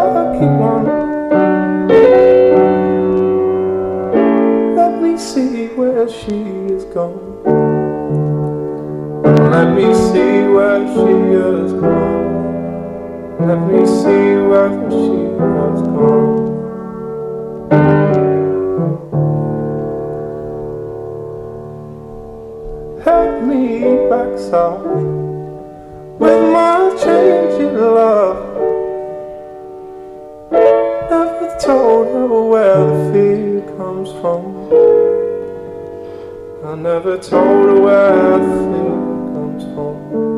I keep on. Let me see where she is gone. Let me see where she is gone. Let me see where she has gone. Help me back south with my changing love. Never told her where the fear comes from. I never told her where the fear comes from.